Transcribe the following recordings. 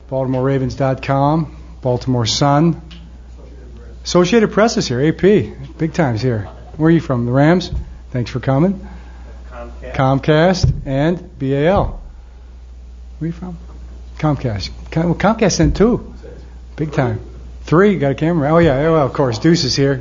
BaltimoreRavens.com, Baltimore Sun. Associated Press is here, AP, big times here. Where are you from, the Rams? Thanks for coming. Comcast and BAL. Where are you from? Comcast. Comcast sent 2. Big time. 3, got a camera. Oh, yeah, well, of course. Deuce is here.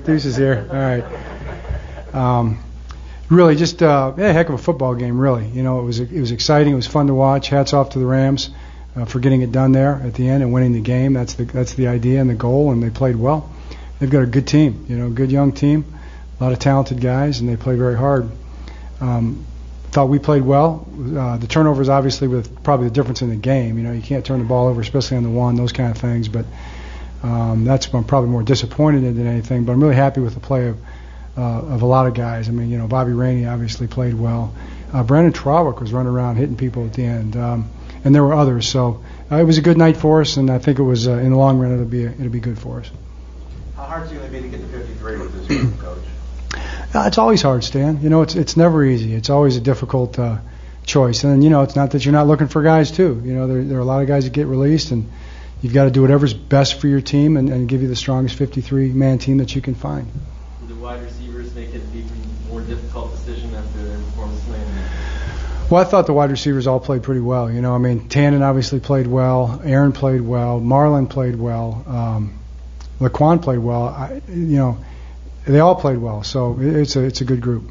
All right. Really just a heck of a football game, really. You know, it was exciting. It was fun to watch. Hats off to the Rams for getting it done there at the end and winning the game. That's the idea and the goal, and they played well. They've got a good team, you know, good young team, a lot of talented guys, and they played very hard. Thought we played well. The turnovers obviously with probably the difference in the game. You know, you can't turn the ball over, especially on the one, those kind of things. But that's what I'm probably more disappointed in than anything. But I'm really happy with the play of a lot of guys. I mean, you know, Bobby Rainey obviously played well. Brandon Trawick was running around hitting people at the end, and there were others. So it was a good night for us, and I think it was in the long run it'll be good for us. How hard is it going to be to get to 53 with this group, Coach? It's always hard, Stan. You know, it's never easy. It's always a difficult choice. And you know, it's not that you're not looking for guys too. You know, there are a lot of guys that get released, and you've got to do whatever's best for your team and give you the strongest 53-man team that you can find. The wide receivers make it an even more difficult decision after their performance tonight. Well, I thought the wide receivers all played pretty well. You know, I mean, Tannen obviously played well. Aaron played well. Marlon played well. Laquan played well. You know, they all played well. So it's a good group.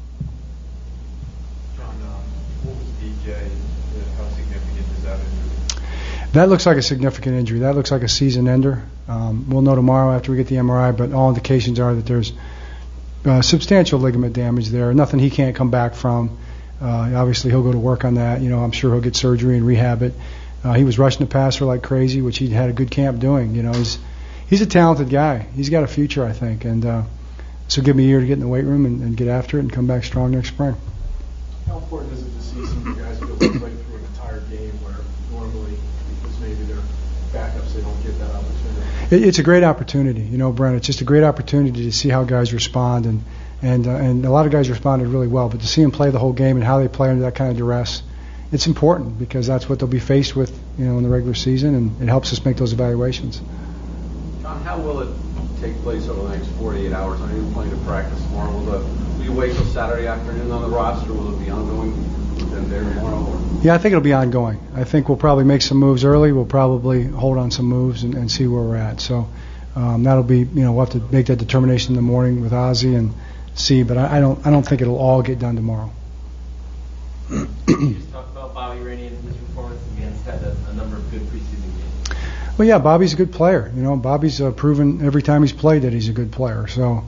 John, what was DJ? How significant is that injury? That looks like a significant injury. That looks like a season ender. We'll know tomorrow after we get the MRI, but all indications are that there's substantial ligament damage there. Nothing he can't come back from. Obviously, he'll go to work on that. You know, I'm sure he'll get surgery and rehab it. He was rushing the passer like crazy, which he had a good camp doing. You know, he's a talented guy. He's got a future, I think, and so give me a year to get in the weight room and get after it and come back strong next spring. How important is it to see some of the guys go right through an entire game where normally, because maybe they're backups, they don't get that opportunity? It's a great opportunity, you know, Brent. It's just a great opportunity to see how guys respond, and a lot of guys responded really well. But to see them play the whole game and how they play under that kind of duress, it's important because that's what they'll be faced with, you know, in the regular season, and it helps us make those evaluations. John, how will it take place over the next 48 hours? I know you're planning to practice tomorrow. Will you wait till Saturday afternoon on the roster, or will it be ongoing there tomorrow? Or? Yeah, I think it'll be ongoing. I think we'll probably make some moves early. We'll probably hold on some moves and see where we're at. So that'll be, you know, we'll have to make that determination in the morning with Ozzie and see. But I don't think it'll all get done tomorrow. You just talked about Bobby Rainey and his performance. He's had a number of good preseason games. Well, yeah, Bobby's a good player. You know, Bobby's proven every time he's played that he's a good player. So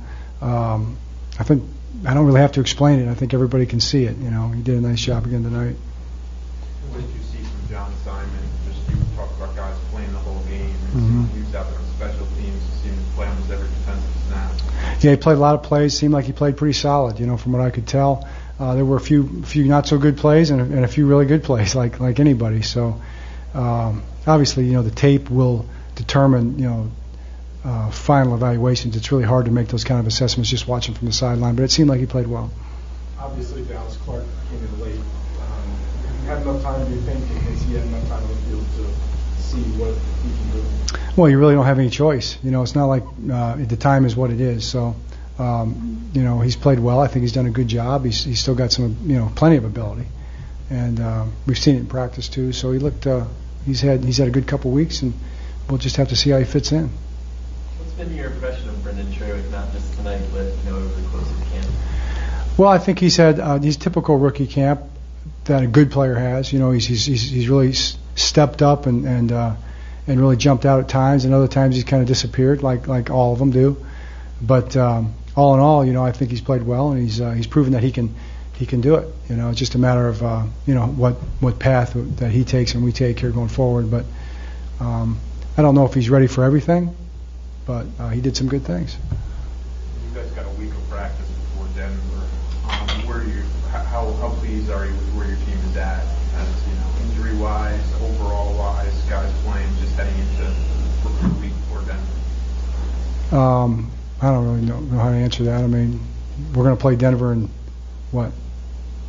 I think I don't really have to explain it. I think everybody can see it. You know, he did a nice job again tonight. What did you see from John Simon? Just you talked about guys playing the whole game. And he was out there on special teams. He seemed to play almost every defensive snap. Yeah, he played a lot of plays. Seemed like he played pretty solid. You know, from what I could tell, there were a few not so good plays and a few really good plays, like anybody. So obviously, you know, the tape will determine, you know, final evaluations. It's really hard to make those kind of assessments just watching from the sideline, but it seemed like he played well. Obviously, Dallas Clark came in late. He had enough time, do you think, in case he had enough time on the field to see what he can do? Well, you really don't have any choice. You know, it's not like the time is what it is. So, you know, he's played well. I think he's done a good job. He's still got some, you know, plenty of ability, and we've seen it in practice too. So he looked. He's had a good couple weeks, and we'll just have to see how he fits in. What's been your impression of Brendan Trawick, not just tonight, but you know, over the course of the camp? Well, I think he's had his typical rookie camp that a good player has. You know, he's really stepped up and really jumped out at times, and other times he's kind of disappeared, like all of them do. But all in all, you know, I think he's played well, and he's proven that he can do it. You know, it's just a matter of you know, what path that he takes and we take here going forward. But I don't know if he's ready for everything, but he did some good things. You guys got a week of practice before Denver. How pleased are you with where your team is at, as you know, injury-wise, overall-wise, guys playing, just heading into recruit week before Denver? I don't really know how to answer that. I mean, we're going to play Denver in what?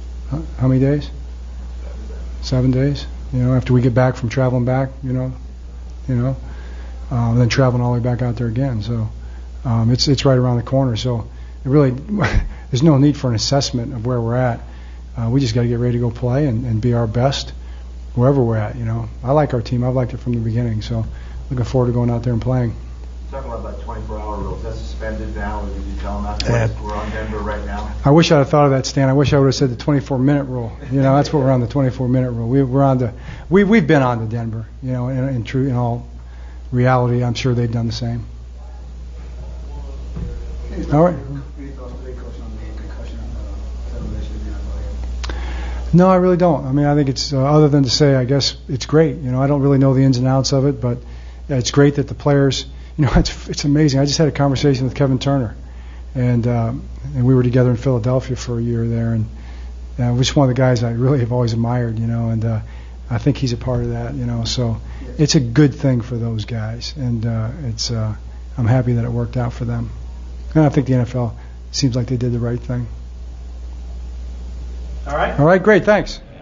How many days? 7 days. You know, after we get back from traveling back, you know, you know, then traveling all the way back out there again. So it's right around the corner. So it really there's no need for an assessment of where we're at. We just got to get ready to go play and be our best wherever we're at. You know, I like our team. I've liked it from the beginning. So looking forward to going out there and playing. Talking about that 24-hour rule, is that suspended now? Or did you tell them that? We're on Denver right now. I wish I'd have thought of that, Stan. I wish I would have said the 24-minute rule. You know, that's what we're on, the 24-minute rule. We're on to we've been on to Denver. You know, in all reality, I'm sure they've done the same. All right. No, I really don't. I mean, I think it's other than to say, I guess it's great. You know, I don't really know the ins and outs of it, but it's great that the players. You know, it's amazing. I just had a conversation with Kevin Turner, and we were together in Philadelphia for a year there, and was one of the guys I really have always admired. You know, and I think he's a part of that. You know, so it's a good thing for those guys, and I'm happy that it worked out for them. And I think the NFL seems like they did the right thing. All right. All right, great. Thanks.